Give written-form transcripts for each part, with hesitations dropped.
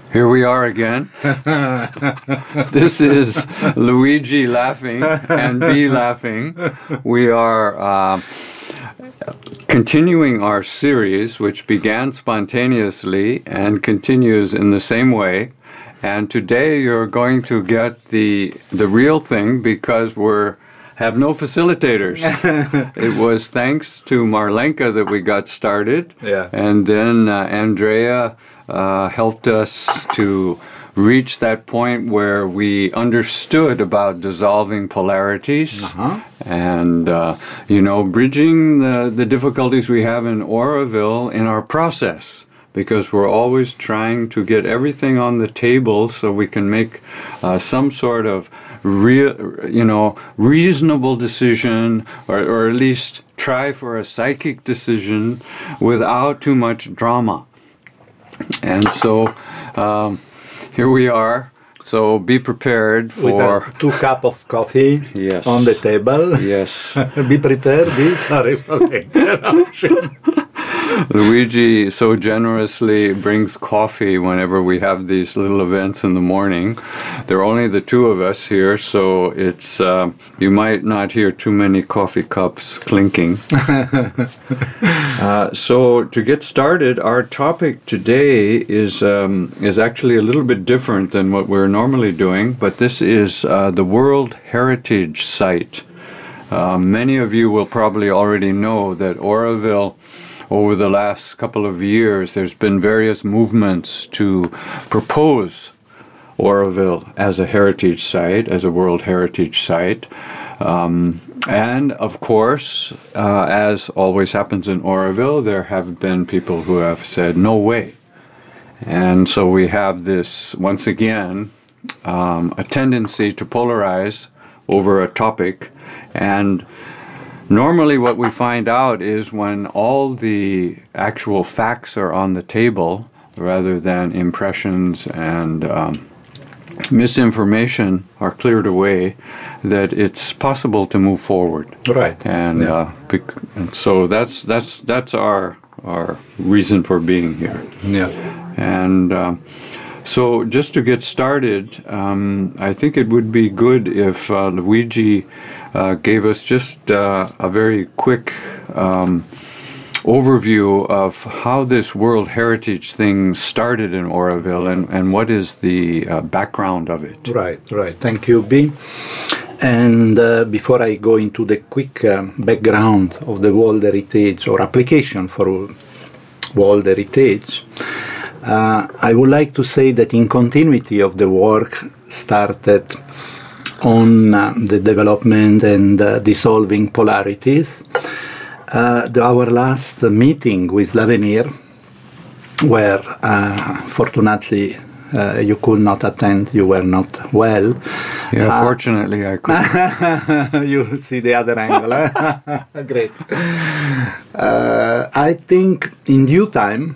Here we are again. This is Luigi laughing and B laughing. We are continuing our series, which began spontaneously and continues in the same way. And today you're going to get the real thing because we have no facilitators. It was thanks to Marlenka that we got started. Yeah. And then Andrea helped us to reach that point where we understood about dissolving polarities and, bridging the difficulties we have in Oroville in our process, because we're always trying to get everything on the table so we can make some sort of reasonable decision, or at least try for a psychic decision without too much drama. And so here we are. So be prepared for... With 2 cups of coffee on the table. Yes. Be prepared. Be sorry for the interruption. Luigi so generously brings coffee whenever we have these little events in the morning. There are only the 2 of us here, so it's you might not hear too many coffee cups clinking. So to get started, our topic today is actually a little bit different than what we're normally doing, but this is the World Heritage Site. Many of you will probably already know that Oroville, over the last couple of years, there's been various movements to propose Oroville as a heritage site, as a World Heritage Site. And, of course, as always happens in Oroville, there have been people who have said, no way. And so we have this, once again, a tendency to polarize over a topic. And normally what we find out is when all the actual facts are on the table, rather than impressions and misinformation are cleared away, that it's possible to move forward. Right. And, and so that's our reason for being here. Yeah. And so just to get started, I think it would be good if Luigi gave us just a very quick overview of how this World Heritage thing started in Oroville and what is the background of it. Right. Thank you, B. And before I go into the quick background of the World Heritage or application for World Heritage, I would like to say that in continuity of the work started on the development and dissolving polarities, our last meeting with L'Avenir, where fortunately you could not attend, you were not well. Yeah, fortunately I could. You see the other angle. Great. I think in due time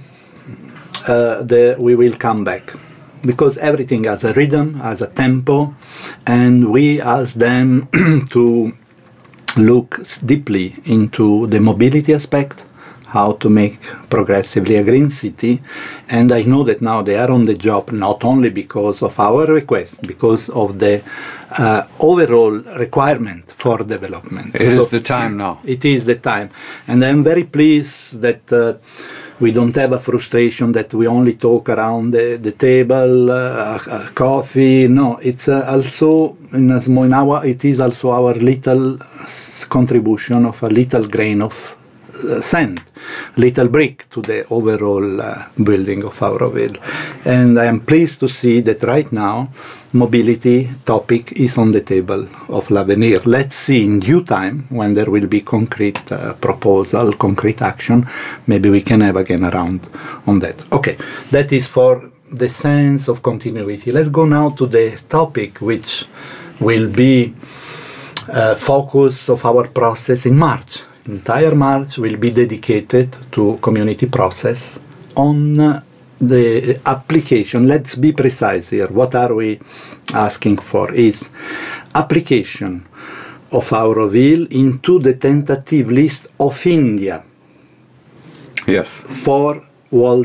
we will come back, because everything has a rhythm, has a tempo, and we ask them to look deeply into the mobility aspect, how to make progressively a green city. And I know that now they are on the job, not only because of our request, because of the overall requirement for development. It is the time now. It is the time. And I'm very pleased that we don't have a frustration that we only talk around the table, coffee. No, it's also it is also our little contribution of a little grain of sand, little brick to the overall building of Auroville. And I am pleased to see that right now mobility topic is on the table of L'Avenir. Let's see in due time, when there will be concrete proposal, concrete action, maybe we can have again around on that. Okay, that is for the sense of continuity. Let's go now to the topic which will be focus of our process in March. Entire March will be dedicated to community process on the application. Let's be precise here. What are we asking for? Is application of Auroville into the tentative list of India. Yes. For World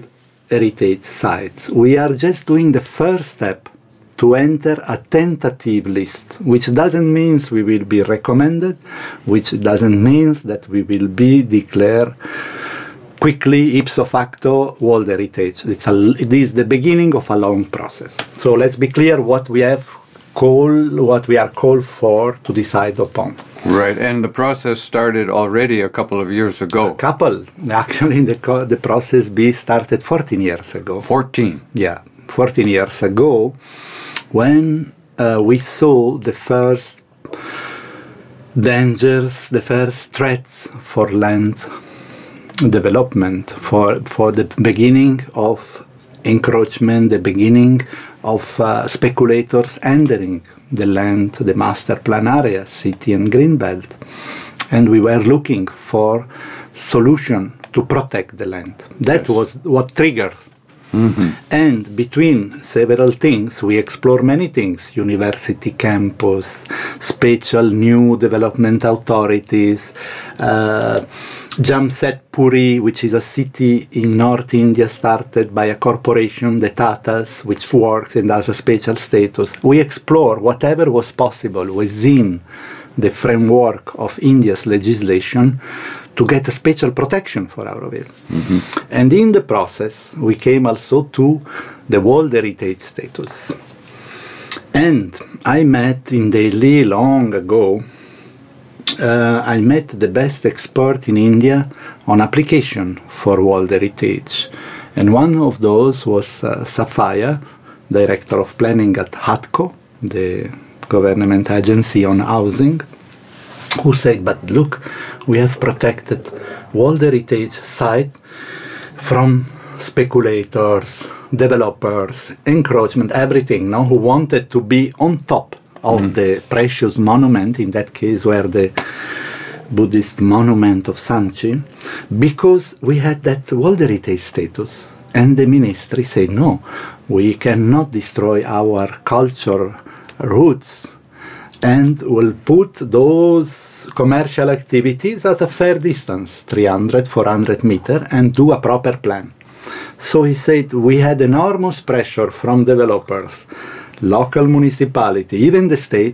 heritage sites. We are just doing the first step to enter a tentative list, which doesn't mean we will be recommended, which doesn't mean that we will be declared quickly, ipso facto, World Heritage. It is the beginning of a long process. So let's be clear what we are called for to decide upon. Right, and the process started already a couple of years ago. Actually, the process started 14 years ago. 14? Yeah, 14 years ago, when we saw the first dangers, the first threats for land development, for the beginning of encroachment, the beginning of speculators entering the land, the master plan area, city and greenbelt. And we were looking for solution to protect the land. That was what triggered. Mm-hmm. And between several things, we explore many things: university campus, special new development authorities, Jamshedpuri, which is a city in North India started by a corporation, the Tatas, which works and has a special status. We explore whatever was possible within the framework of India's legislation to get a special protection for Auroville. Mm-hmm. And in the process, we came also to the World Heritage status. And I met in Delhi long ago, I met the best expert in India on application for World Heritage. And one of those was Safaya, Director of Planning at HUDCO, the government agency on housing, who said, but look, we have protected World Heritage site from speculators, developers, encroachment, everything, no, who wanted to be on top of the precious monument, in that case were the Buddhist monument of Sanchi, because we had that World Heritage status. And the ministry said, no, we cannot destroy our culture roots, and will put those commercial activities at a fair distance, 300, 400 meters, and do a proper plan. So he said, we had enormous pressure from developers, local municipality, even the state,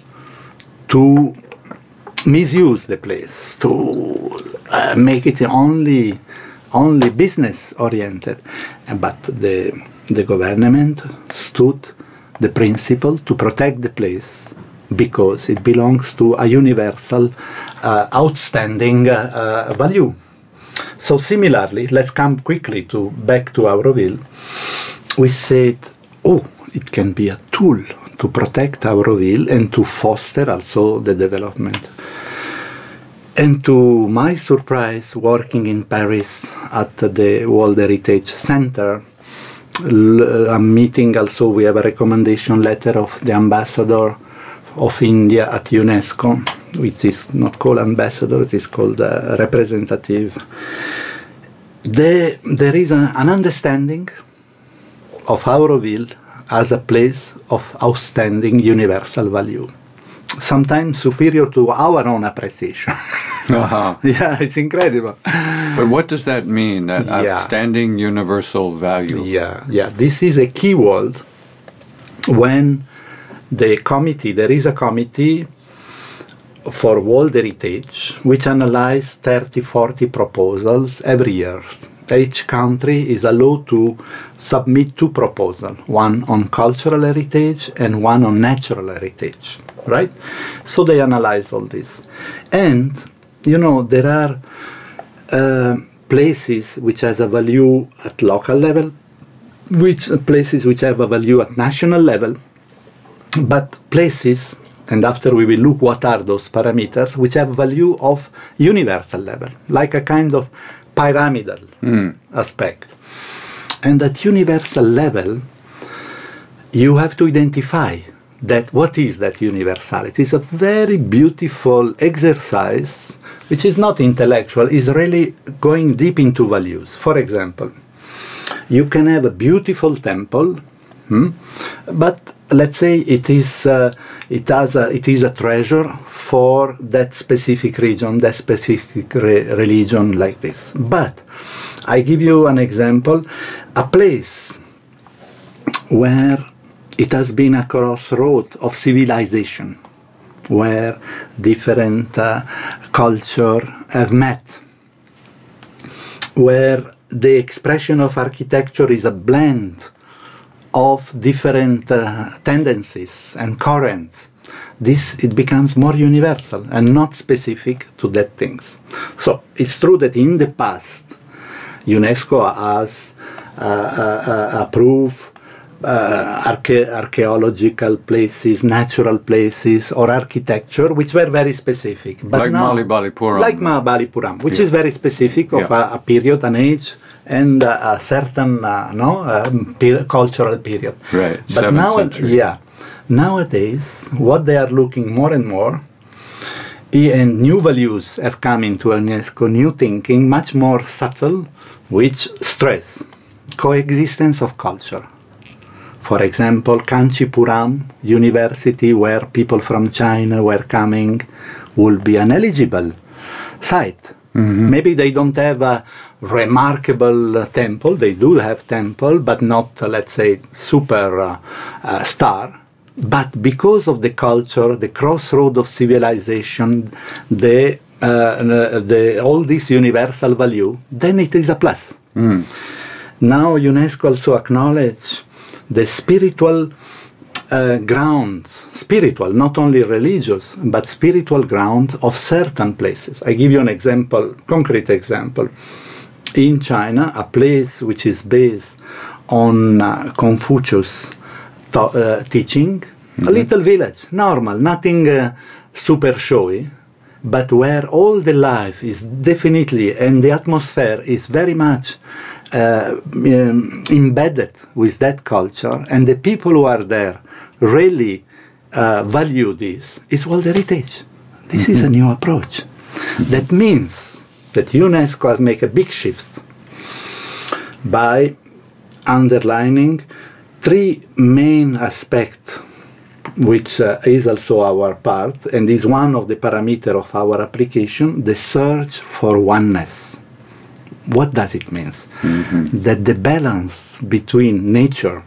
to misuse the place, to make it only business oriented. But the government stood the principle to protect the place because it belongs to a universal, outstanding value. So similarly, let's come quickly back to Auroville. We said, oh, it can be a tool to protect Auroville and to foster also the development. And to my surprise, working in Paris at the World Heritage Center, a meeting also, we have a recommendation letter of the ambassador of India at UNESCO, which is not called ambassador, it is called representative. There is an understanding of Auroville as a place of outstanding universal value, sometimes superior to our own appreciation. Uh-huh. Yeah, it's incredible. But what does that mean, that outstanding universal value? Yeah, this is a key word when there is a committee for World Heritage which analyzes 30, 40 proposals every year. Each country is allowed to submit 2 proposals, one on cultural heritage and one on natural heritage, right? So they analyze all this. And, there are places which has a value at local level, places which have a value at national level, but places, and after we will look what are those parameters, which have value of universal level, like a kind of pyramidal aspect. And at universal level, you have to identify that what is that universality. It's a very beautiful exercise, which is not intellectual, is really going deep into values. For example, you can have a beautiful temple, but let's say it is a treasure for that specific region, that specific religion, like this. But I give you an example, a place where it has been a crossroad of civilization, where different cultures have met, where the expression of architecture is a blend of different tendencies and currents. It becomes more universal and not specific to that things. So it's true that in the past, UNESCO has approved archaeological places, natural places, or architecture, which were very specific. But like now, Mahabalipuram. Like Mahabalipuram, which is very specific of a period, an age, and a certain cultural period. Right, But 7th century. Nowadays, what they are looking more and more, and new values have come into UNESCO, new thinking, much more subtle, which stress coexistence of culture. For example, Kanchipuram University, where people from China were coming, will be an eligible site. Mm-hmm. Maybe they don't have a remarkable temple. They do have temple, but not, let's say, super star. But because of the culture, the crossroad of civilization, all this universal value, then it is a plus. Mm. Now UNESCO also acknowledge the spiritual grounds, spiritual, not only religious, but spiritual grounds of certain places. I give you an example, concrete example. In China, a place which is based on Confucius teaching, mm-hmm. a little village, normal, nothing super showy, but where all the life is definitely, and the atmosphere is very much embedded with that culture, and the people who are there really value this, is World Heritage. This mm-hmm. is a new approach. That means that UNESCO has made a big shift by underlining three main aspects, which is also our part, and is one of the parameters of our application, the search for oneness. What does it mean? Mm-hmm. That the balance between nature,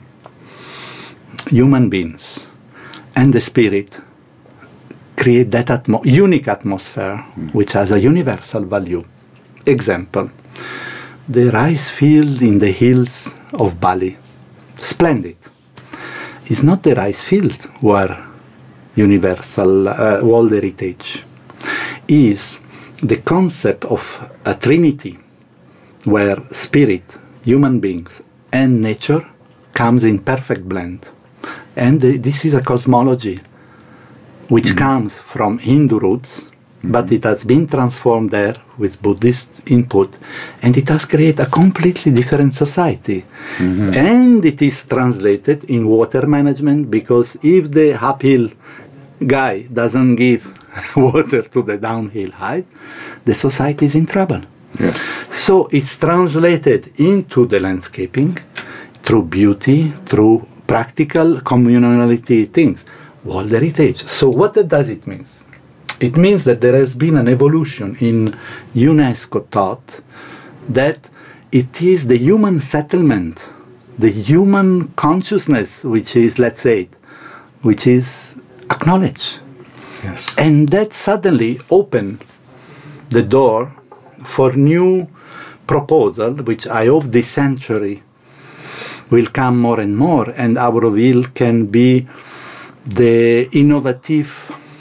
human beings, and the spirit create that unique atmosphere, mm-hmm. which has a universal value. Example, the rice field in the hills of Bali, splendid. It's not the rice field where universal World Heritage is the concept of a trinity where spirit, human beings, and nature comes in perfect blend. And this is a cosmology which mm-hmm. comes from Hindu roots, mm-hmm. but it has been transformed there with Buddhist input, and it has created a completely different society. Mm-hmm. And it is translated in water management, because if the uphill guy doesn't give water to the downhill height, the society is in trouble. Yes. So it's translated into the landscaping through beauty, through practical communality things, World Heritage. So what does it mean? It means that there has been an evolution in UNESCO thought that it is the human settlement, the human consciousness, which is, let's say, which is acknowledged. Yes. And that suddenly opened the door for new proposal, which I hope this century will come more and more, and Auroville can be the innovative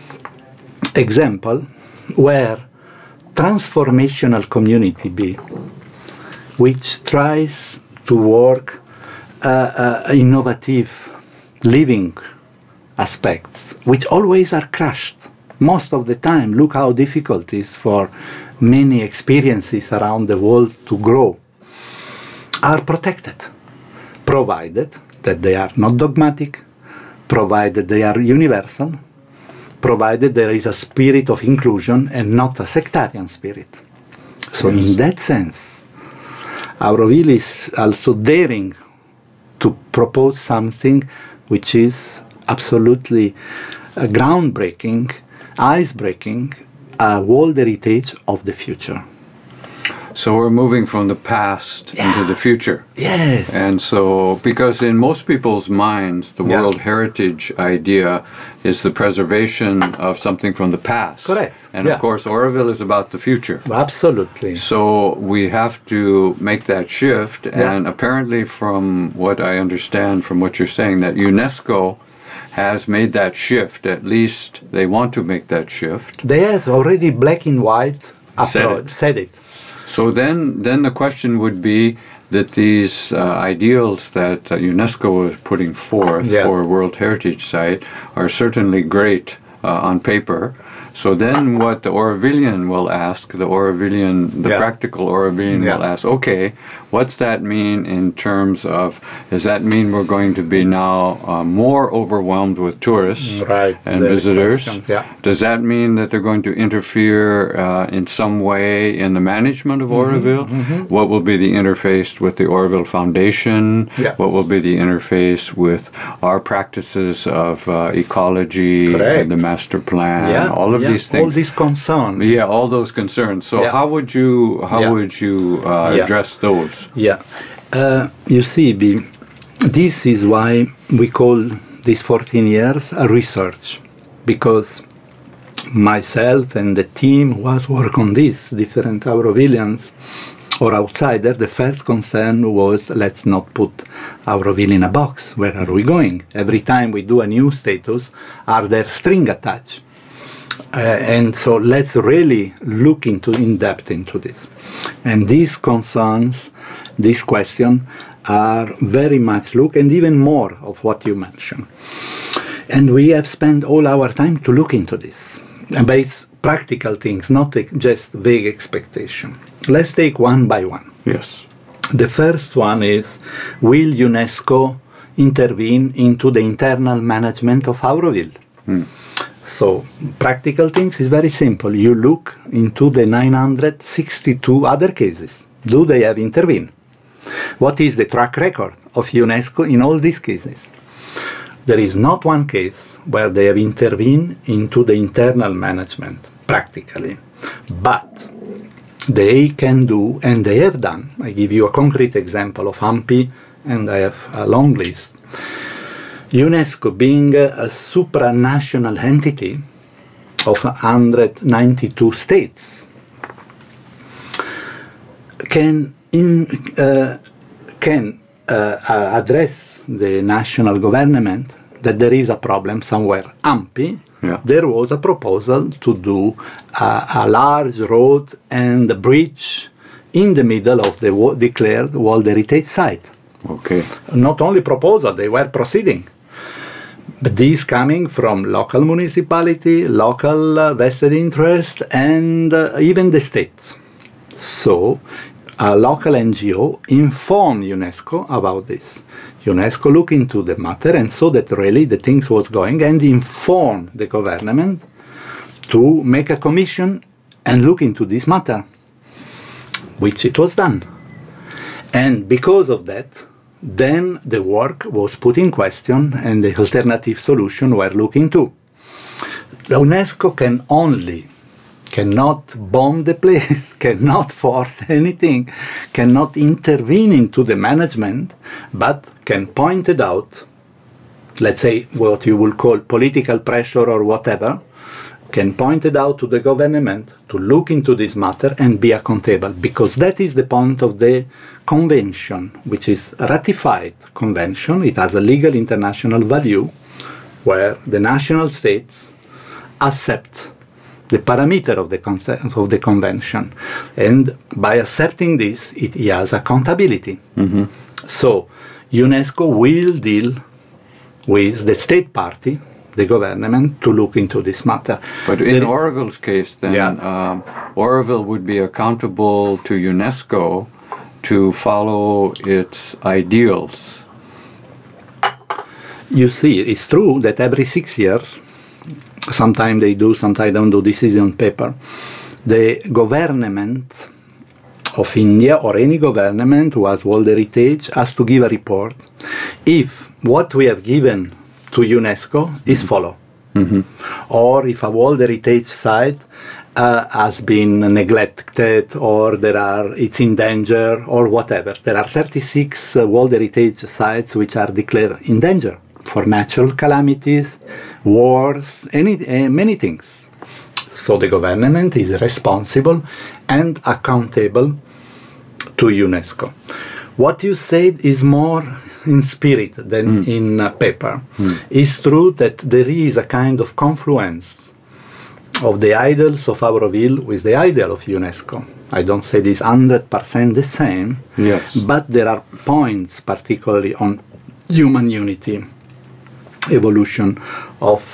example where transformational community be, which tries to work innovative living aspects, which always are crushed. Most of the time, look how difficult it is for many experiences around the world to grow, are protected, provided that they are not dogmatic, provided they are universal, provided there is a spirit of inclusion and not a sectarian spirit. So yes. In that sense, Auroville is also daring to propose something which is absolutely groundbreaking, ice-breaking, a World Heritage of the future. So we're moving from the past into the future. Yes. And so, because in most people's minds, the World Heritage idea is the preservation of something from the past. Correct. And of course, Oroville is about the future. Absolutely. So we have to make that shift. And apparently, from what I understand from what you're saying, that UNESCO has made that shift. At least they want to make that shift. They have already black and white said it. So then the question would be that these ideals that UNESCO is putting forth for a World Heritage Site are certainly great on paper. So then what the Orovillian will ask, the practical Orovillian will ask, okay, what's that mean in terms of, does that mean we're going to be now more overwhelmed with tourists and visitors? Does that mean that they're going to interfere in some way in the management of Oroville? What will be the interface with the Oroville Foundation? What will be the interface with our practices of ecology and the master plan? All of these things. All these concerns. Yeah, all those concerns. So how would you address those? You see, this is why we call these 14 years a research, because myself and the team who was work on this, different Aurovillians or outsiders, the first concern was, let's not put Auroville in a box. Where are we going? Every time we do a new status, are there strings attached? And so let's really look in depth into this. And these concerns, this question, are very much look, and even more of what you mentioned. And we have spent all our time to look into this. But it's practical things, not just vague expectation. Let's take one by one. Yes. The first one is, will UNESCO intervene into the internal management of Auroville? So, practical things is very simple. You look into the 962 other cases. Do they have intervened? What is the track record of UNESCO in all these cases? There is not one case where they have intervened into the internal management, practically. But they can do, and they have done. I give you a concrete example of AMPI, and I have a long list. UNESCO, being a supranational entity of 192 states, can address the national government that there is a problem somewhere. AMPI, there was a proposal to do a large road and a bridge in the middle of the declared World Heritage Site. Okay. Not only proposal, they were proceeding. But these coming from local municipality, local vested interest, and even the state. So, a local NGO informed UNESCO about this. UNESCO looked into the matter and saw that really the things was going, and informed the government to make a commission and look into this matter, which it was done. And because of that, then the work was put in question and the alternative solution were looked into. UNESCO cannot bomb the place, cannot force anything, cannot intervene into the management, but can point it out, let's say what you will call political pressure or whatever, can point it out to the government to look into this matter and be accountable, because that is the point of the convention, which is a ratified convention. It has a legal international value where the national states accept the parameter of the convention, and by accepting this, it has accountability. So UNESCO will deal with the state party, the government, to look into this matter. But in Oroville's case, then, Oroville would be accountable to UNESCO to follow its ideals. You see, it's true that every 6 years, sometimes they do, sometimes they don't do, this is on paper, the government of India or any government who has World Heritage has to give a report if what we have given to UNESCO is followed. Or if a World Heritage Site has been neglected, or it's in danger, or whatever. There are 36 World Heritage Sites which are declared in danger for natural calamities, wars, many things. So the government is responsible and accountable to UNESCO. What you said is more in spirit than in paper. It's true that there is a kind of confluence of the idols of Auroville with the ideal of UNESCO. I don't say this 100% the same, yes, but there are points, particularly on human unity, evolution of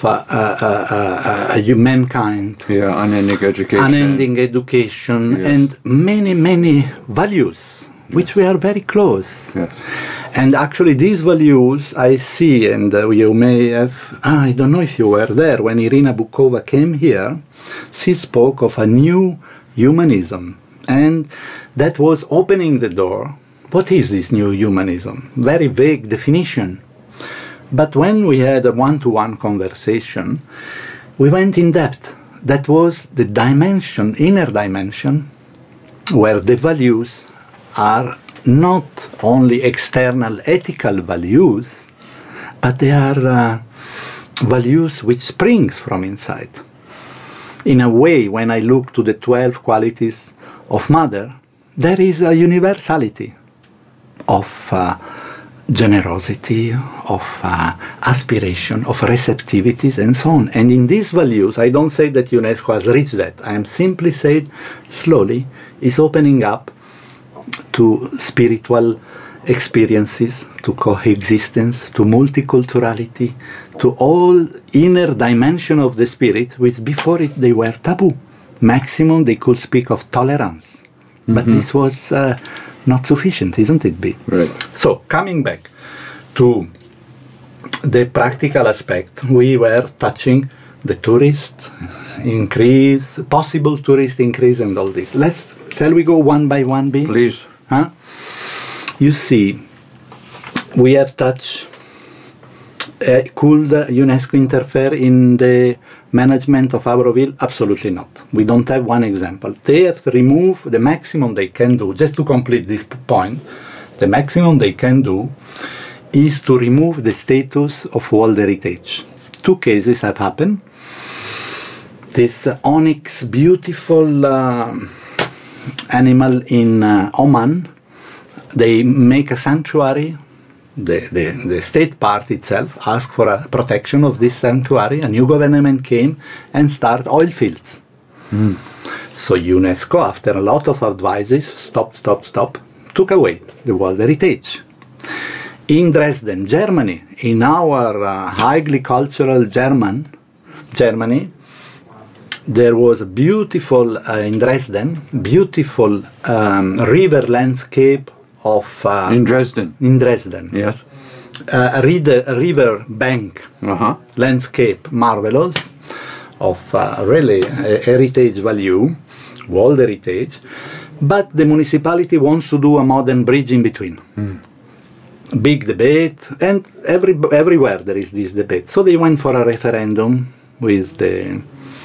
humankind, unending education, yes, and many, many values, which we are very close. Yes. And actually these values I see, and you may have, I don't know if you were there, when Irina Bukova came here, she spoke of a new humanism, and that was opening the door. What is this new humanism? Very vague definition. But when we had a one-to-one conversation, we went in depth. That was the dimension, inner dimension, where the values are not only external ethical values, but they are values which springs from inside. In a way, when I look to the 12 qualities of Mother, there is a universality of generosity, of aspiration, of receptivities, and so on. And in these values, I don't say that UNESCO has reached that. I am simply saying, slowly, it's opening up to spiritual experiences, to coexistence, to multiculturality, to all inner dimension of the spirit, which before it they were taboo. Maximum they could speak of tolerance. But this was not sufficient, isn't it, B? Right. So, coming back to the practical aspect, we were touching the tourist increase, possible tourist increase, and all this. Shall we go one by one, B? Please. Huh? You see, we have touched, could UNESCO interfere in the management of Auroville? Absolutely not. We don't have one example. They have to remove the maximum they can do. Just to complete this point, the maximum they can do is to remove the status of World Heritage. 2 cases have happened. This onyx, beautiful animal in Oman, they make a sanctuary. The state part itself asked for a protection of this sanctuary. A new government came and started oil fields. So UNESCO, after a lot of advices, stop, took away the World Heritage. In Dresden, Germany, in our highly cultural Germany, there was a beautiful, in Dresden, beautiful river landscape of... in Dresden? In Dresden. Yes. A river bank landscape, marvelous, of really heritage value, world heritage, but the municipality wants to do a modern bridge in between. Big debate, and everywhere there is this debate. So they went for a referendum with the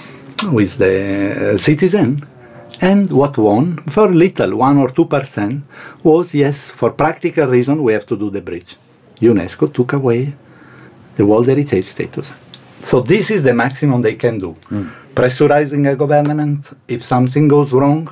citizen, and what won, for little, 1 or 2%, was yes, for practical reason we have to do the bridge. UNESCO took away the World Heritage status. So this is the maximum they can do. Pressurizing a government if something goes wrong,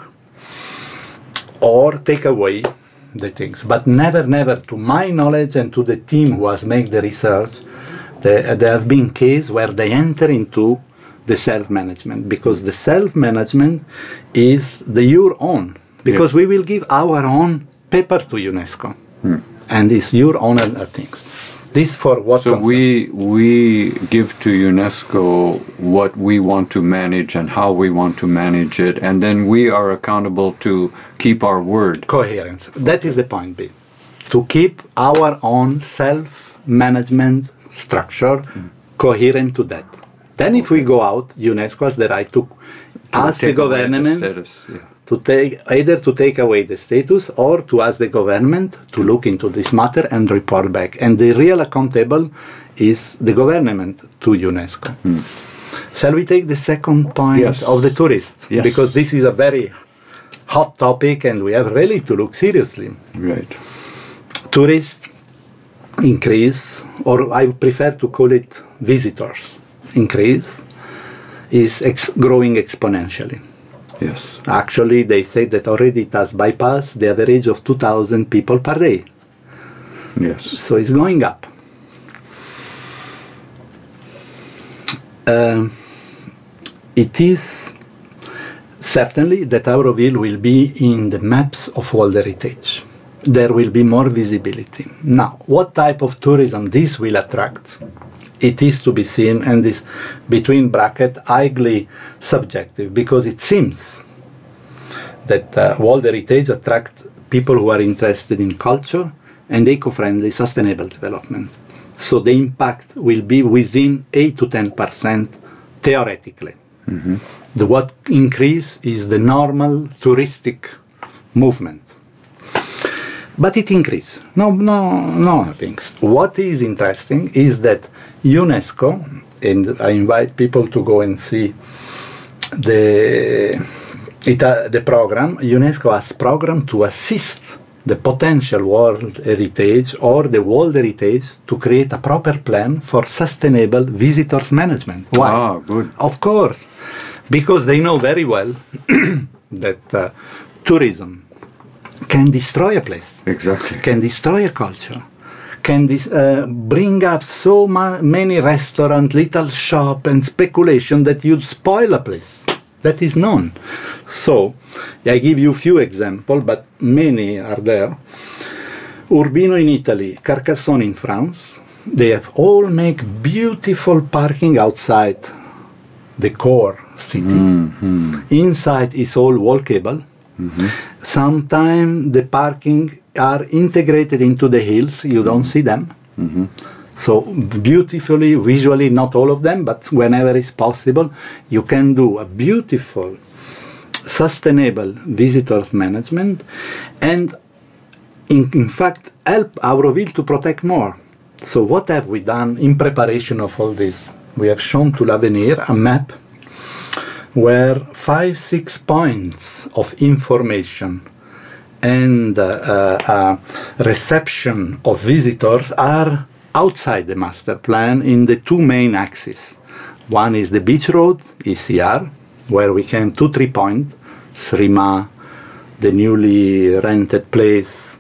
or take away the things. But never, to my knowledge and to the team who has made the research, there have been cases where they enter into the self-management, because the self-management is your own, because we will give our own paper to UNESCO, and it's your own things. This for what? So we give to UNESCO what we want to manage and how we want to manage it, and then we are accountable to keep our word. Coherence. That is the point, B. To keep our own self-management structure coherent to that. Then if we go out, UNESCO has the right to ask the government to take away the status, or to ask the government to look into this matter and report back. And the real accountable is the government to UNESCO. Shall we take the second point Yes. of the tourists? Yes. Because this is a very hot topic and we have really to look seriously. Right. Tourists increase, or I prefer to call it visitors increase, is growing exponentially. Yes. Actually, they say that already it has bypassed the average of 2,000 people per day. Yes. So it's going up. It is certainly that Auroville will be in the maps of World Heritage. There will be more visibility. Now, what type of tourism this will attract? It is to be seen, and is between bracket highly subjective, because it seems that World Heritage attract people who are interested in culture and eco-friendly sustainable development. So the impact will be within 8 to 10% theoretically. The what increase is the normal touristic movement. But it increases. No things. What is interesting is that UNESCO, and I invite people to go and see the program. UNESCO has program to assist the potential World Heritage or the World Heritage to create a proper plan for sustainable visitors management. Why? Ah, good. Of course, because they know very well that tourism can destroy a place, Exactly. can destroy a culture, can bring up so many restaurants, little shop and speculation that you spoil a place. That is known. So, I give you a few examples, but many are there. Urbino in Italy, Carcassonne in France, they have all make beautiful parking outside the core city. Inside is all walkable. Sometimes the parking are integrated into the hills, you don't see them. So beautifully, visually, not all of them, but whenever it's possible, you can do a beautiful, sustainable visitors management and in fact help Auroville to protect more. So what have we done in preparation of all this? We have shown to L'Avenir a map where 5-6 points of information and reception of visitors are outside the master plan in the two main axes. One is the beach road, ECR, where we can 2-3 points, Srima, the newly rented place,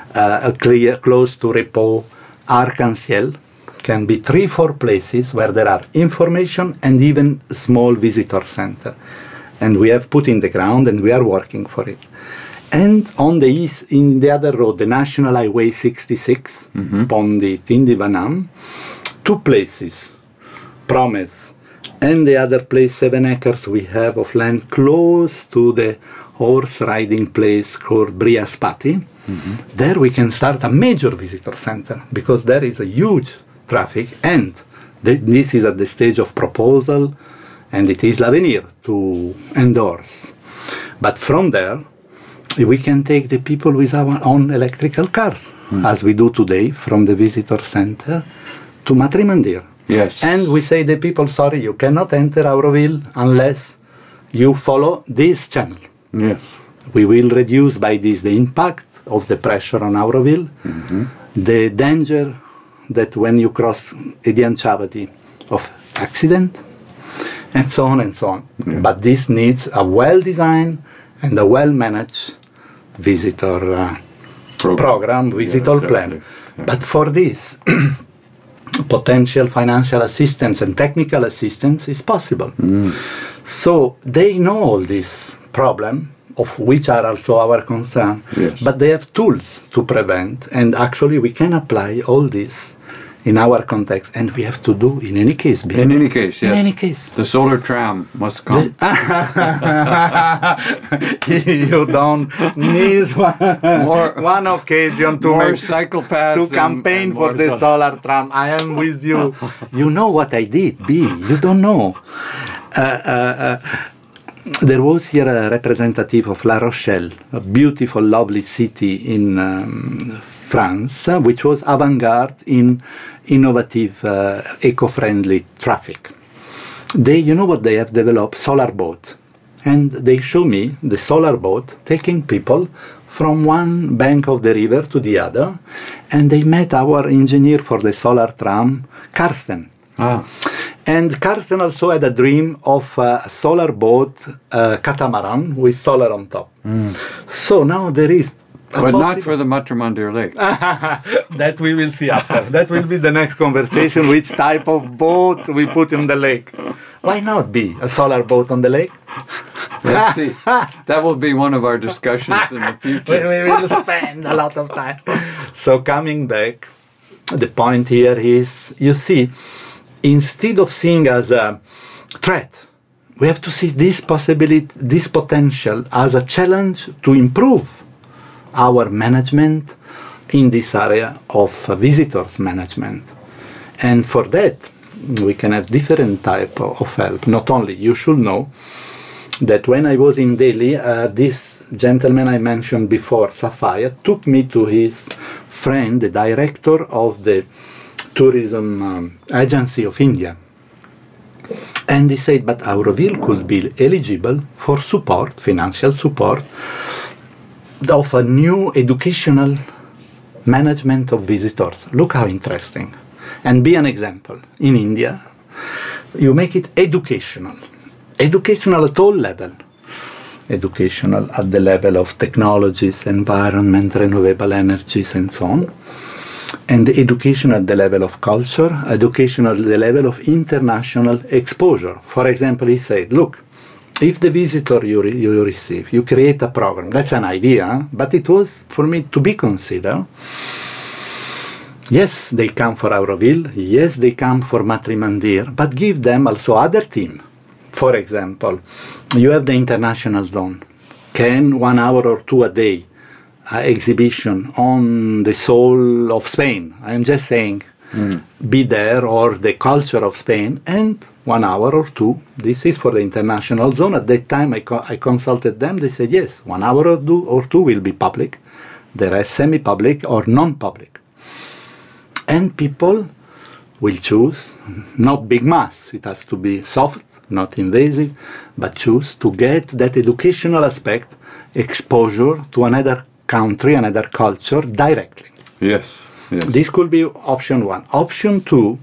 close to Repos, Arc-en-Ciel, can be 3-4 places where there are information and even small visitor center. And we have put in the ground and we are working for it. And on the east, in the other road, the National Highway 66, Pondi, Tindi, Vanam, 2 places, Promise, and the other place, 7 acres we have of land close to the horse riding place called Briaspati. There we can start a major visitor center because there is a huge traffic, and this is at the stage of proposal, and it is L'Avenir to endorse. But from there, we can take the people with our own electrical cars, as we do today from the visitor center to Matrimandir. Yes. And we say the people, sorry, you cannot enter Auroville unless you follow this channel. Yes. We will reduce by this the impact of the pressure on Auroville, the danger that when you cross Edian Chavati of accident, and so on and so on. Yeah. But this needs a well-designed and a well-managed visitor program, visitor plan. Yeah. But for this, potential financial assistance and technical assistance is possible. So they know all this problem, of which are also our concern, Yes. but they have tools to prevent, and actually we can apply all this in our context, and we have to do in any case. In any case, yes. In any case. The solar tram must come. You don't need one occasion to more make cycle paths to campaign and for more the solar tram. I am with you. You know what I did, B. You don't know. There was here a representative of La Rochelle, a beautiful, lovely city in France, which was avant-garde in innovative, eco-friendly traffic. you know what they have developed? Solar boat. And they show me the solar boat taking people from one bank of the river to the other, and they met our engineer for the solar tram, Karsten. Ah. And Karsten also had a dream of a solar boat, catamaran, with solar on top. So now there is... But not for the Matramandir Lake. That we will see after. That will be the next conversation, which type of boat we put in the lake. Why not be a solar boat on the lake? Let's see. That will be one of our discussions in the future. We will spend a lot of time. So coming back, the point here is, you see, instead of seeing as a threat, we have to see this possibility, this potential as a challenge to improve our management in this area of visitors management. And for that, we can have different type of help. Not only, you should know that when I was in Delhi, this gentleman I mentioned before, Sapphire, took me to his friend, the director of the tourism agency of India. And he said, but Auroville could be eligible for support, financial support, of a new educational management of visitors. Look how interesting. And be an example. In India, you make it educational. Educational at all level. Educational at the level of technologies, environment, renewable energies, and so on. And education at the level of culture, education at the level of international exposure. For example, he said, look, if the visitor you receive, you create a program, that's an idea, but it was for me to be considered. Yes, they come for Auroville, yes, they come for Matrimandir, but give them also other team. For example, you have the international zone. Can 1 hour or 2 a day exhibition on the soul of Spain, I'm just saying, be there, or the culture of Spain, and 1 hour or 2, this is for the international zone. At that time I consulted them, they said yes, 1 hour or two will be public, the rest semi-public or non-public. And people will choose, not big mass, it has to be soft, not invasive, but choose to get that educational aspect, exposure to another country, another culture directly. Yes. Yes. This could be option 1. Option 2,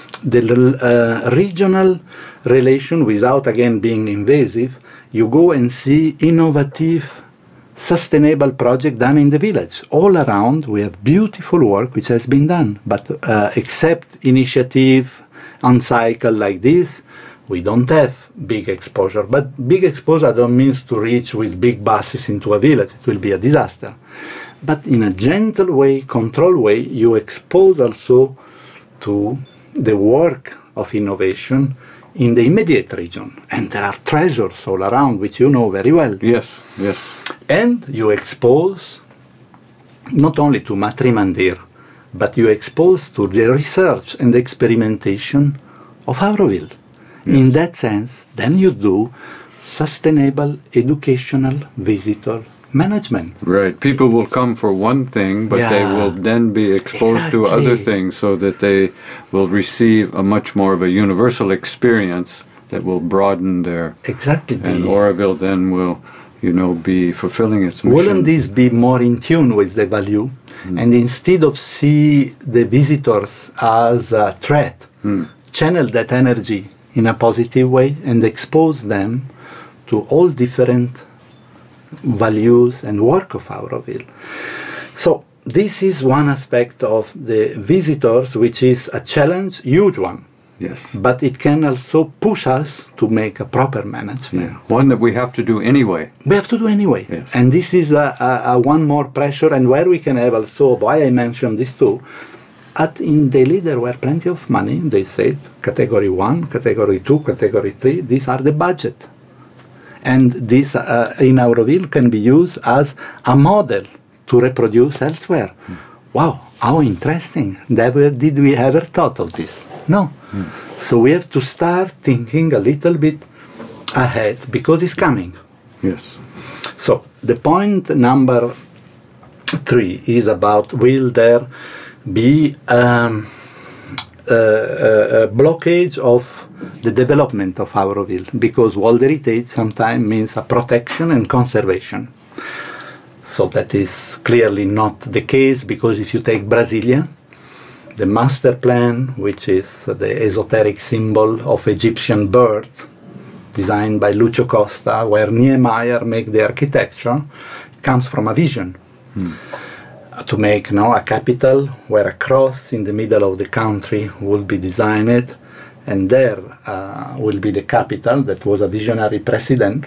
the regional relation without again being invasive, you go and see innovative, sustainable project done in the village. All around we have beautiful work which has been done, but except initiative on cycle like this, we don't have big exposure. But big exposure don't mean to reach with big buses into a village. It will be a disaster. But in a gentle way, controlled way, you expose also to the work of innovation in the immediate region. And there are treasures all around, which you know very well. Yes, yes. And you expose not only to Matrimandir, but you expose to the research and experimentation of Auroville. Yes. In that sense, then you do sustainable educational visitor management. Right. People will come for one thing, but they will then be exposed to other things, so that they will receive a much more of a universal experience that will broaden their... Exactly. And Auroville then will, be fulfilling its mission. Wouldn't this be more in tune with the value? And instead of see the visitors as a threat, channel that energy in a positive way and expose them to all different values and work of Auroville. So this is one aspect of the visitors, which is a challenge, huge one. Yes. But it can also push us to make a proper management. Yeah. One that we have to do anyway. We have to do anyway. Yes. And this is a one more pressure, and where we can have also, why I mentioned this too, in Delhi there were plenty of money. They said category 1, category 2, category 3, these are the budget. And this in Auroville can be used as a model to reproduce elsewhere. Wow, how interesting. Never did we ever thought of this. No. So we have to start thinking a little bit ahead, because it's coming. Yes. So the point number 3 is about, will there be a blockage of the development of Auroville, because World Heritage sometimes means a protection and conservation. So that is clearly not the case, because if you take Brasilia, the master plan, which is the esoteric symbol of Egyptian birth, designed by Lucio Costa, where Niemeyer make the architecture, comes from a vision. To make a capital where a cross in the middle of the country will be designed, and there will be the capital. That was a visionary president.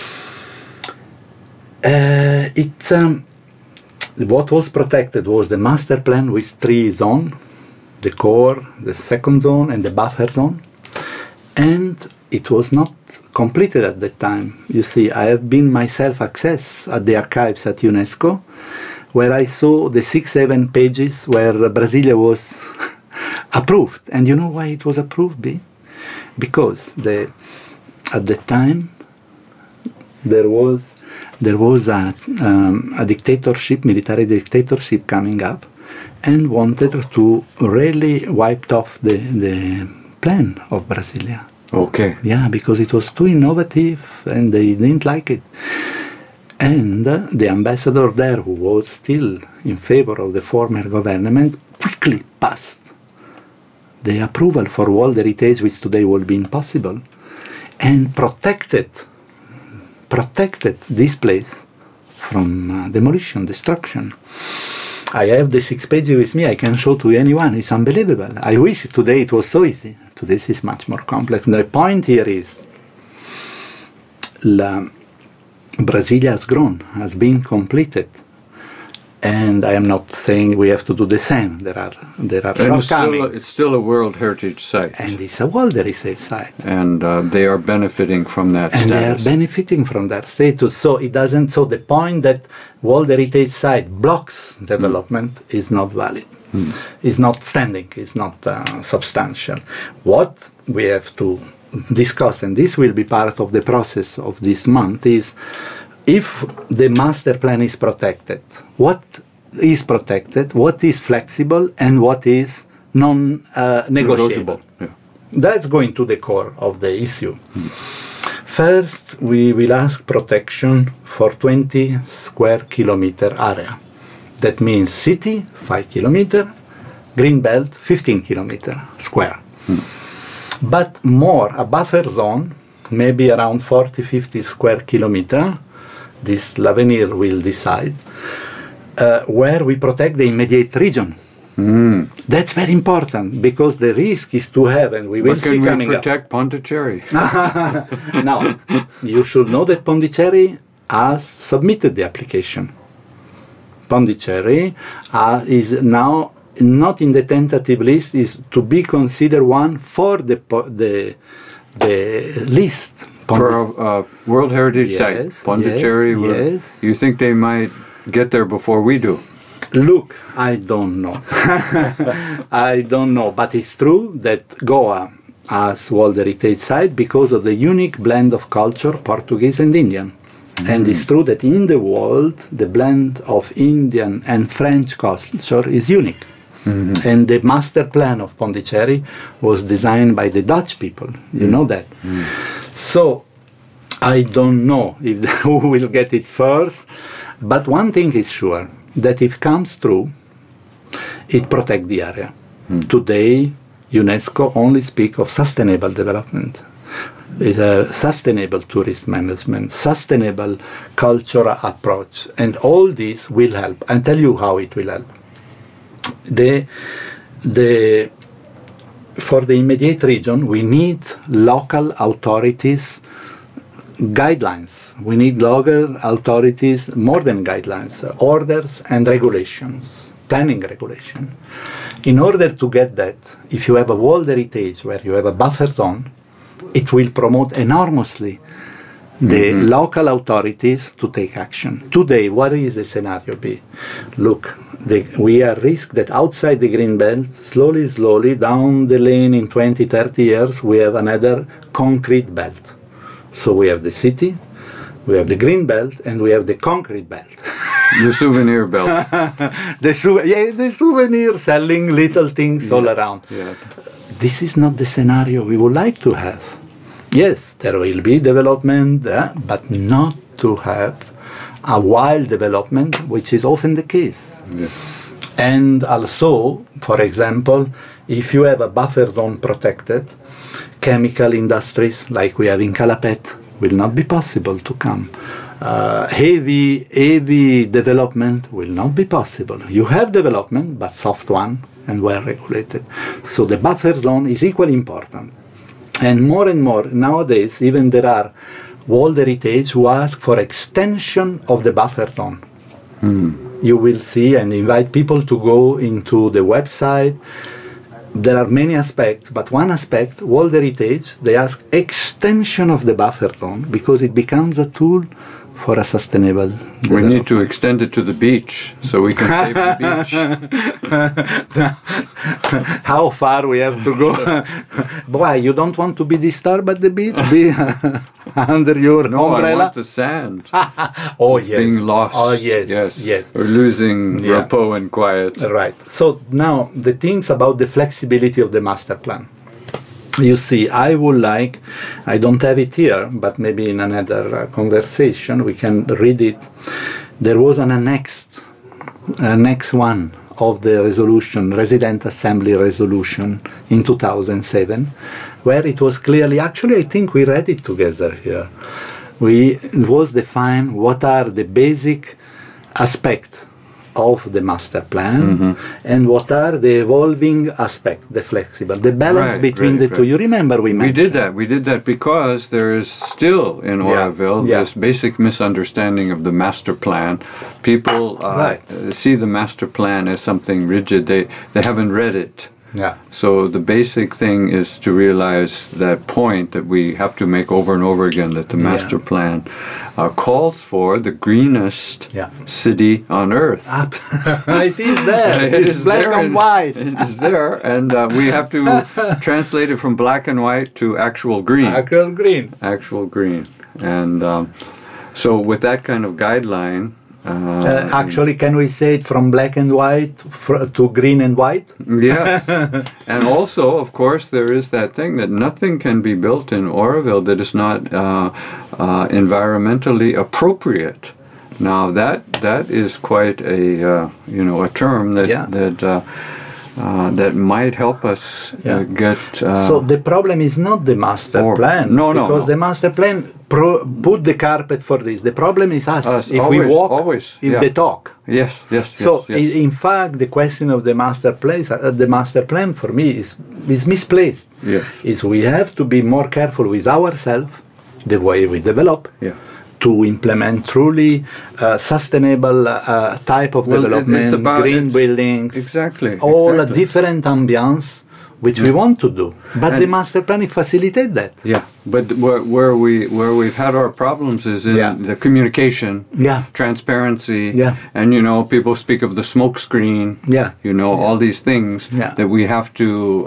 What was protected was the master plan with 3 zones, the core, the second zone, and the buffer zone. And it was not completed at that time. You see, I have been myself access at the archives at UNESCO, where I saw the 6-7 pages where Brasilia was approved. And you know why it was approved, B? Because at the time there was a dictatorship, military dictatorship coming up, and wanted to really wipe off the plan of Brasilia. Okay. Yeah, because it was too innovative and they didn't like it. And the ambassador there, who was still in favor of the former government, quickly passed the approval for World Heritage, which today will be impossible, and protected this place from demolition, destruction. I have the 6 pages with me. I can show to anyone. It's unbelievable. I wish today it was so easy. Today is much more complex. And the point here is Brasilia has grown, has been completed. And I am not saying we have to do the same. There are shortcomings. It's still a World Heritage Site. And it's a World Heritage Site. And they are benefiting from that status. And they are benefiting from that status. So it doesn't. So the point that World Heritage Site blocks development is not valid. Is not standing. Is not substantial. What we have to discuss, and this will be part of the process of this month, is if the master plan is protected, what is protected, what is flexible, and what is non-negotiable. Yeah. That's going to the core of the issue. First, we will ask protection for 20 square kilometer area. That means city, 5 kilometer, green belt, 15 kilometer square. But more, a buffer zone, maybe around 40-50 square kilometer, this L'Avenir will decide, where we protect the immediate region. That's very important, because the risk is to have, and we will see coming up. Can we protect Pondicherry? Now, you should know that Pondicherry has submitted the application. Pondicherry is now not in the tentative list, is to be considered one for the list. For a World Heritage Site, Pondicherry. Yes. You think they might get there before we do? Look, I don't know. I don't know, but it's true that Goa has World Heritage Site because of the unique blend of culture, Portuguese and Indian. And it's true that in the world, the blend of Indian and French culture is unique. And the master plan of Pondicherry was designed by the Dutch people. You know that. So I don't know if who will get it first, but one thing is sure, that if it comes through, it protects the area. Today, UNESCO only speaks of sustainable development. It's a sustainable tourist management, sustainable cultural approach, and all this will help. I'll tell you how it will help. For the immediate region, we need local authorities guidelines. We need local authorities, more than guidelines, orders and regulations, planning regulation. In order to get that, if you have a World Heritage where you have a buffer zone, it will promote enormously the local authorities to take action. Today, what is the scenario B? Look, we are risk that outside the green belt, slowly down the lane in 20, 30 years, we have another concrete belt. So we have the city, we have the green belt, and we have the concrete belt. The souvenir belt. The souvenir selling little things all around. Yeah. this is not the scenario we would like to have. Yes, there will be development, but not to have a wild development, which is often the case. Yeah. And also, for example, if you have a buffer zone protected, chemical industries like we have in Calapet will not be possible to come. Heavy development will not be possible. You have development, but soft one and well regulated. So the buffer zone is equally important. And more nowadays, even there are World Heritage who ask for extension of the buffer zone. You will see and invite people to go into the website. There are many aspects, but one aspect, World Heritage, they ask extension of the buffer zone because it becomes a tool for a sustainable We need to extend it to the beach so we can save the beach. How far we have to go? Why, you don't want to be disturbed at the beach? Be under your umbrella? I want the sand. Oh, It's yes. being lost. Oh, yes. We're losing Yeah. repos and quiet. Right. So now the things about the flexibility of the master plan. You see, I don't have it here, but maybe in another conversation we can read it. There was an annex one of the resolution, Resident Assembly resolution in 2007, where it was clearly, actually I think we read it together here. It was defined what are the basic aspects of the master plan and what are the evolving aspects, the flexible, the balance between the two. You remember we mentioned? We did that because there is still in Oroville this basic misunderstanding of the master plan. People see the master plan as something rigid. They haven't read it. Yeah. So the basic thing is to realize that point that we have to make over and over again, that the master plan calls for the greenest city on earth. It is there. It's black and white. It is there, and we have to translate it from black and white to actual green. Actual green. And so with that kind of guideline, actually, can we say it from black and white to green and white? Yes. And also, of course, there is that thing that nothing can be built in Oroville that is not environmentally appropriate. Now, that is quite a term that might help us get. So the problem is not the master plan. Because the master plan put the carpet for this. The problem is us. If we walk, if they talk. Yes. So in fact, the question of the master plan for me is misplaced. Yes. Is we have to be more careful with ourselves, the way we develop. Yeah. To implement truly sustainable type of development, green buildings, all a different ambience, which we want to do. But the master plan facilitates that. Yeah, but where we've had our problems is in the communication, transparency, and people speak of the smoke screen, all these things that we have to,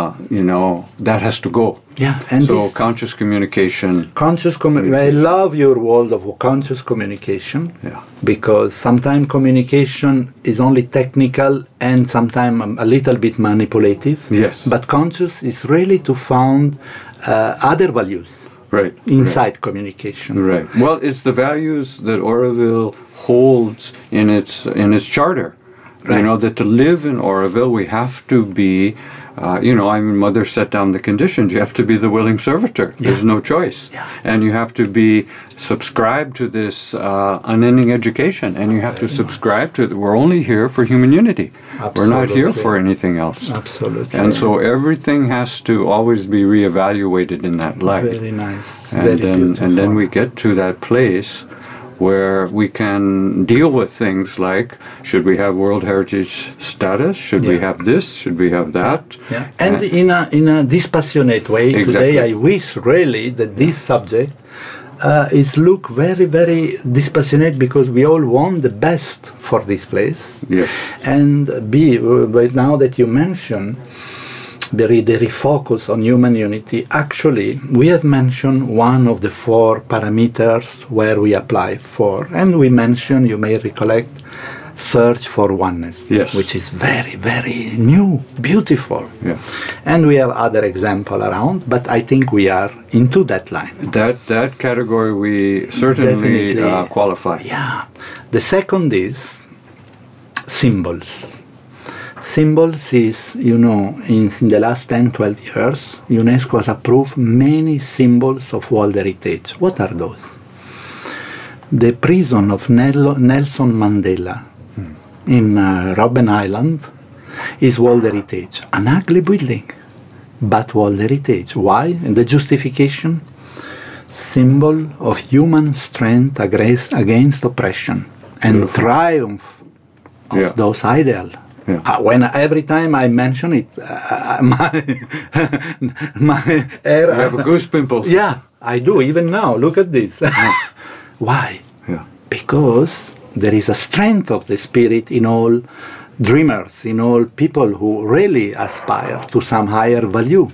that has to go. Yeah, and so conscious communication. I love your word of conscious communication. Yeah. Because sometimes communication is only technical and sometimes a little bit manipulative. Yes. But conscious is really to found other values. Right. Inside communication. Right. Well, it's the values that Oroville holds in its charter. Right. That to live in Oroville, we have to be. Mother set down the conditions. You have to be the willing servitor. Yeah. There's no choice. Yeah. And you have to be subscribed to this unending education. And you have to subscribe to we're only here for human unity. Absolutely. We're not here for anything else. Absolutely. And so everything has to always be reevaluated in that light. Very nice. And then we get to that place where we can deal with things like, should we have World Heritage status? Should we have this? Should we have that? Yeah. And in a dispassionate way, today I wish really that this subject is look very, very dispassionate because we all want the best for this place. Yes. And but now that you mention the refocus on human unity, actually, we have mentioned one of the 4 parameters where we apply for. And we mentioned, you may recollect, search for oneness, Yes. which is very, very new, beautiful. Yeah. And we have other examples around, but I think we are into that line. That category we certainly Definitely. qualify. Yeah. The second is symbols. Symbols is, in the last 10, 12 years, UNESCO has approved many symbols of World Heritage. What are those? The prison of Nelson Mandela in Robben Island is World Heritage. An ugly building, but World Heritage. Why? And the justification? Symbol of human strength against oppression and Beautiful. triumph of Yeah. those ideals. Yeah. When every time I mention it, my hair. You have a goose pimples. Yeah, I do. Even now, look at this. Why? Yeah. Because there is a strength of the spirit in all dreamers, in all people who really aspire to some higher value.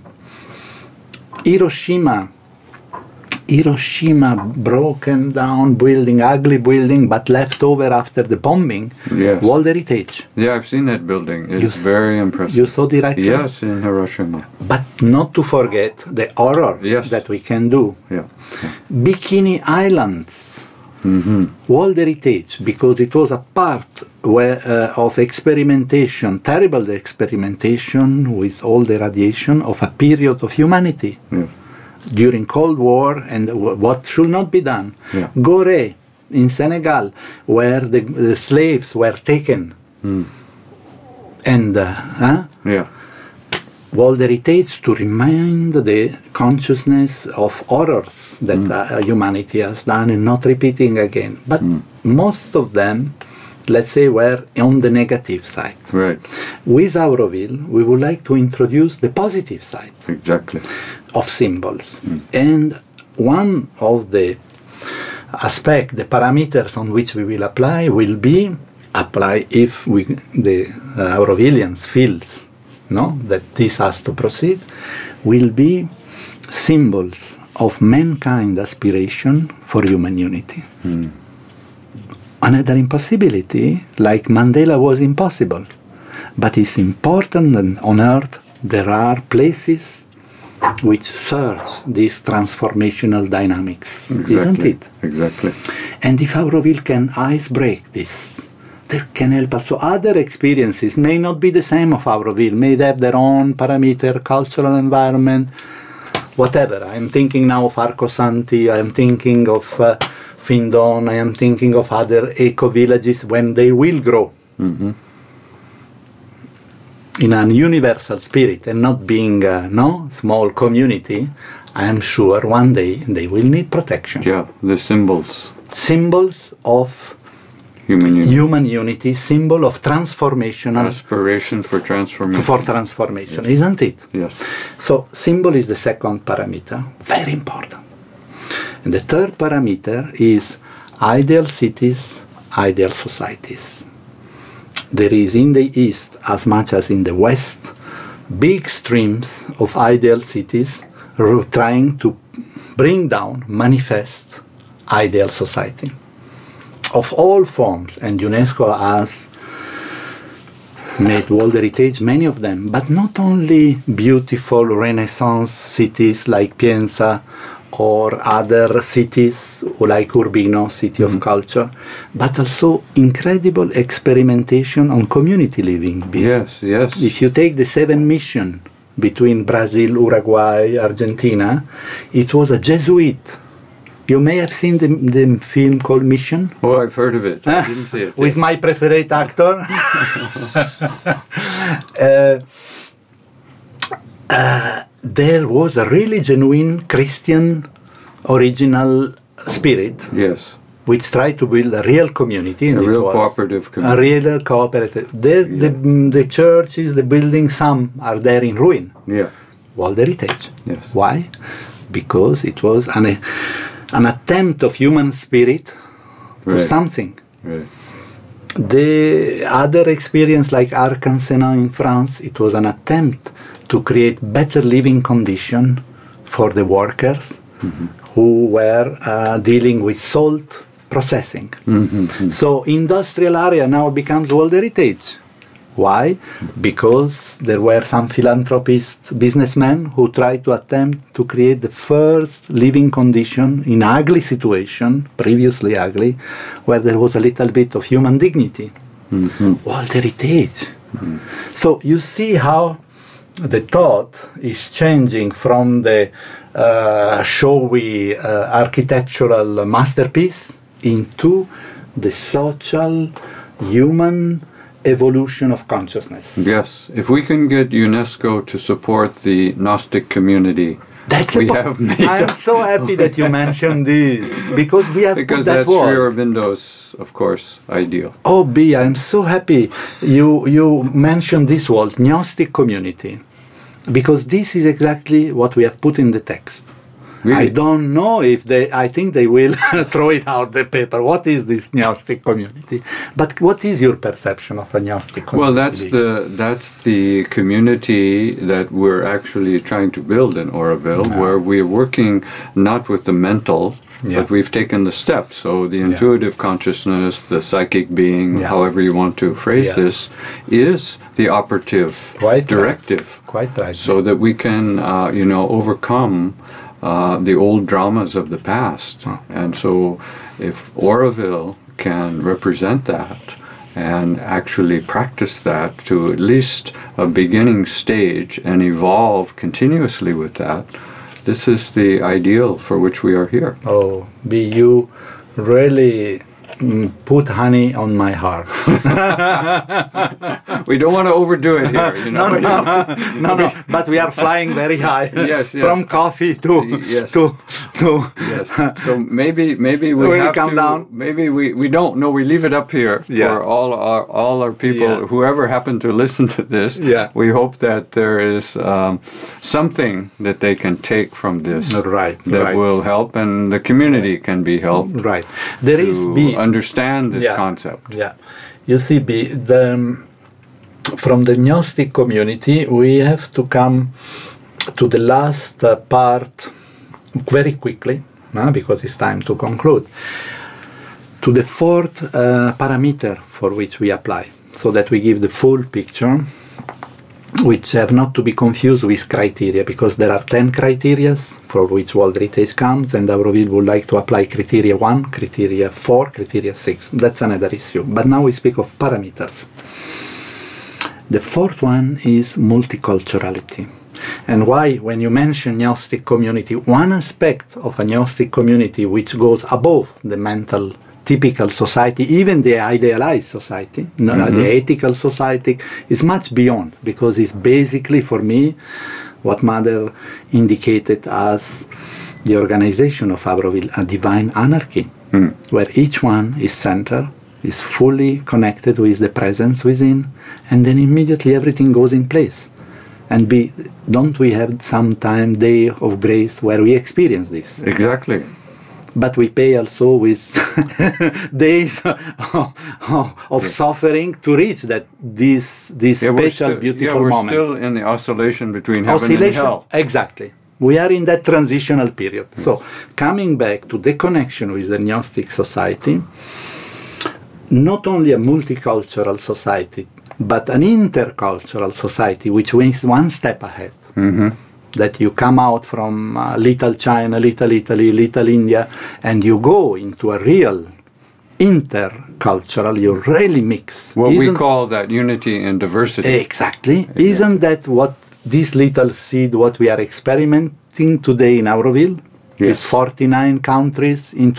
Hiroshima, broken down building, ugly building, but left over after the bombing. Yes. World Heritage. Yeah, I've seen that building. It's You- very impressive. You saw directly? Yes, in Hiroshima. But not to forget the horror Yes. that we can do. Yeah. Bikini Islands, World Heritage, because it was a part of experimentation, terrible experimentation with all the radiation of a period of humanity Yeah. during Cold War and what should not be done. Yeah. Gorée in Senegal, where the slaves were taken. And Yeah. World Heritage to remind the consciousness of horrors that humanity has done and not repeating again. But most of them, let's say, were on the negative side. Right. With Auroville, we would like to introduce the positive side Exactly. of symbols. And one of the aspect, the parameters on which we will apply will be apply if the Aurovillians feels that this has to proceed, will be symbols of mankind aspiration for human unity. Another impossibility, like Mandela was impossible, but it's important that on earth there are places which serve these transformational dynamics, isn't it? Exactly. And if Auroville can ice break this, they can help us. So other experiences may not be the same of Auroville, may have their own parameter, cultural environment, whatever. I'm thinking now of Arcosanti, I'm thinking of Findon, I am thinking of other eco-villages when they will grow in a universal spirit and not being a small community. I am sure one day they will need protection. Yeah, the symbols. Symbols of human unity, symbol of transformational Aspiration for transformation. isn't it? Yes. So symbol is the second parameter, very important. And the third parameter is ideal cities, ideal societies. There is in the East, as much as in the West, big streams of ideal cities trying to bring down, manifest ideal society of all forms. And UNESCO has made World Heritage, many of them, but not only beautiful Renaissance cities like Pienza or other cities like Urbino, city of culture, but also incredible experimentation on community living. Yes. If you take the 7 missions between Brazil, Uruguay, Argentina, it was a Jesuit. You may have seen the film called Mission. Oh, I've heard of it. I didn't see it. With my preferred actor. There was a really genuine Christian original spirit, Yes. which tried to build a real community. And A it real was cooperative a community. real cooperative. The churches, the buildings, some are there in ruin. Yeah. World Heritage. Yes. Why? Because it was an attempt of human spirit to Right. something. Right. The other experience, like Arc-en-Senat in France, it was an attempt to create better living condition for the workers who were dealing with salt processing. So industrial area now becomes World Heritage. Why? Because there were some philanthropist businessmen who tried to attempt to create the first living condition in ugly situation, previously ugly, where there was a little bit of human dignity. World Heritage. So you see how the thought is changing from the showy architectural masterpiece into the social, human evolution of consciousness. Yes, if we can get UNESCO to support the Gnostic community, I am so happy that you mentioned this, because we have because put that that's word. Sri Aurobindo's, of course, ideal. Oh, B, I'm so happy you mentioned this word, Gnostic community, because this is exactly what we have put in the text. Really? I don't know if I think they will throw it out the paper. What is this Gnostic community? But what is your perception of a Gnostic community? Well, that's the community that we're actually trying to build in Oroville, where we're working not with the mental, but we've taken the steps. So the intuitive consciousness, the psychic being, however you want to phrase this, is the operative directive. Quite right. So that we can, overcome the old dramas of the past. And so if Oroville can represent that and actually practice that to at least a beginning stage and evolve continuously with that, this is the ideal for which we are here. Oh, you really put honey on my heart. We don't want to overdo it here, No, but we are flying very high. Yes. From coffee to yes. So maybe we will have come to, down. Maybe we don't. No, we leave it up here for all our people, whoever happen to listen to this. Yeah. We hope that there is something that they can take from this that will help, and the community can be helped. Right. There is understand this concept. Yeah. You see, from the Gnostic community, we have to come to the last part very quickly, because it's time to conclude, to the fourth parameter for which we apply, so that we give the full picture, which have not to be confused with criteria, because there are 10 criteria for which World Heritage comes, and Auroville would like to apply criteria 1, criteria 4, criteria 6. That's another issue. But now we speak of parameters. The fourth one is multiculturality. And why, when you mention Gnostic community, one aspect of a Gnostic community which goes above the mental typical society, even the idealized society, the ethical society, is much beyond, because it's basically, for me, what Mother indicated as the organization of Auroville, a divine anarchy, where each one is center, is fully connected with the presence within, and then immediately everything goes in place. And don't we have some day of grace where we experience this? Exactly. But we pay also with days of suffering to reach this special, beautiful moment. We're still in the oscillation between heaven and hell. Exactly. We are in that transitional period. Yes. So, coming back to the connection with the Gnostic society, not only a multicultural society, but an intercultural society, which wins one step ahead. That you come out from little China, little Italy, little India, and you go into a real intercultural, you really mix. What we call that unity and diversity. Exactly. Yeah. Isn't that what this little seed, what we are experimenting today in Auroville? Yes. Is 49 countries in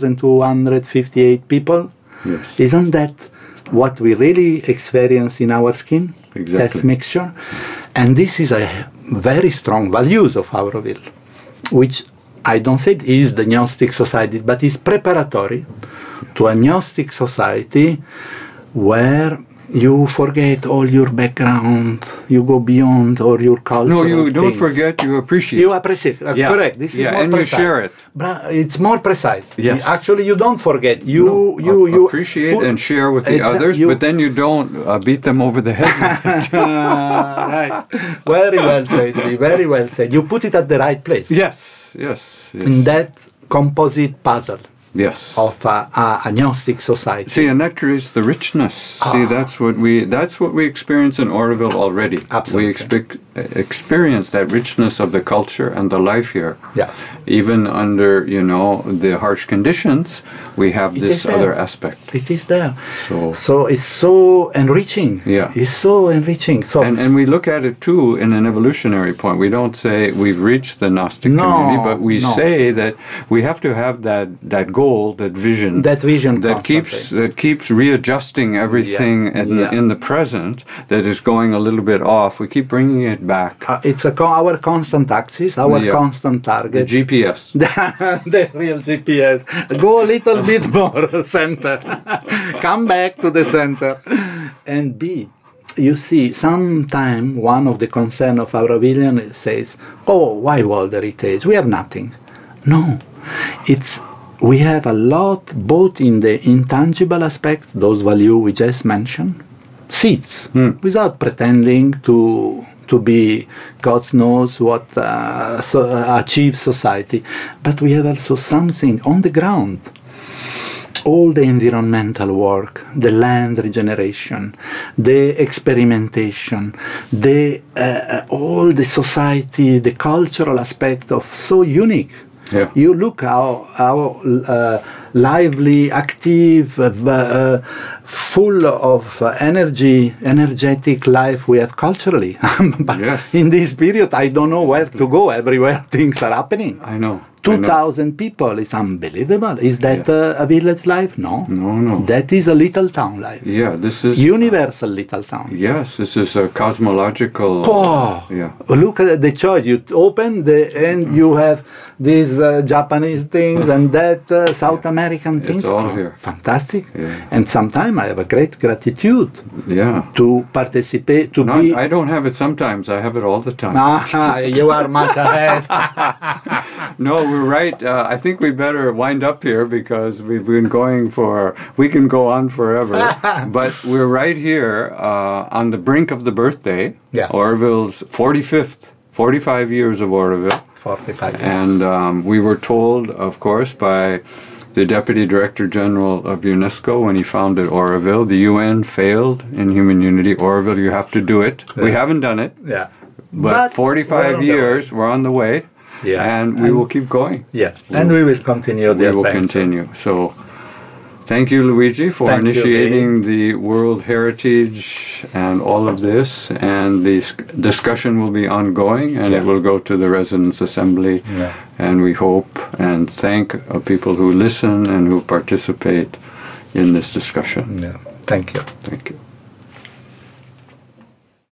2,258 people? Yes. Isn't that what we really experience in our skin? Exactly. That mixture. And this is a very strong values of Auroville, which I don't say is the Gnostic society, but is preparatory to a Gnostic society where you forget all your background, you go beyond all your culture. No, you don't forget, you appreciate. You appreciate, correct. This is more and precise. You share it. It's more precise. Yes. Actually, you don't forget. You appreciate and share with the others, but then you don't beat them over the head with it. Right. Very well said. Very well said. You put it at the right place. Yes. In that composite puzzle. Yes. of a Gnostic society. See, and that creates the richness. See, that's what we experience in Oroville already. Absolutely. We experience that richness of the culture and the life here. Yeah. Even under, the harsh conditions, we have this is there. other aspect. It is there. So it's so enriching. Yeah. It's so enriching. So and we look at it too in an evolutionary point. We don't say we've reached the Gnostic community, but we say that we have to have that goal, that vision, that keeps readjusting everything in the present that is going a little bit off. We keep bringing it back. It's our constant axis, our constant target. The GPS. The real GPS. Go a little bit more center. Come back to the center. And B, you see, sometime one of the concern of Aurovillian says, "Oh, why World Heritage? We have nothing." No, we have a lot, both in the intangible aspect, those values we just mentioned, seeds, without pretending to be God knows what achieve society, but we have also something on the ground. All the environmental work, the land regeneration, the experimentation, all the society, the cultural aspect of so unique. Yeah. You look how lively, active, full of energetic life we have culturally. But in this period, I don't know where to go. Everywhere things are happening. I know. 2,000 people, it's unbelievable. Is that a village life? No. No. That is a little town life. Yeah, this is... universal little town. Yes, this is a cosmological... Look at the church. You open and you have these Japanese things and that South American things. It's all here. Fantastic. Yeah. And sometimes I have a great gratitude to participate, be... I don't have it sometimes. I have it all the time. You are much ahead. No, we're right. I think we better wind up here because we've been going we can go on forever. But we're right here on the brink of the birthday. Yeah. Oroville's 45 years of Oroville. 45 years. And we were told, of course, by the Deputy Director General of UNESCO when he founded Oroville, the UN failed in human unity. Oroville, you have to do it. Yeah. We haven't done it. Yeah. But 45 years, we're on the way. Yeah. And we will keep going. Yeah. And we will continue the adventure. We will continue. So thank you, Luigi, for initiating the World Heritage and all of this. And the discussion will be ongoing, and it will go to the Residents' Assembly. Yeah. And we hope and thank people who listen and who participate in this discussion. Yeah. Thank you. Thank you.